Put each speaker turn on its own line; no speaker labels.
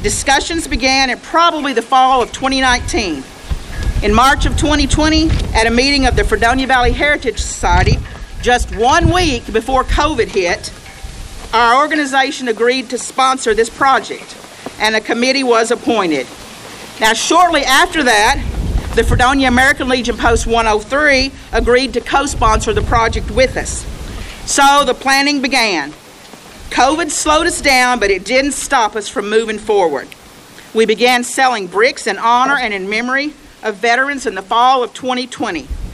Discussions began in probably the fall of 2019. In March of 2020, at a meeting of the Fredonia Valley Heritage Society, just 1 week before COVID hit, our organization agreed to sponsor this project, and a committee was appointed. Now, shortly after that, the Fredonia American Legion Post 103 agreed to co-sponsor the project with us. So the planning began. COVID slowed us down, but it didn't stop us from moving forward. We began selling bricks in honor and in memory of veterans in the fall of 2020.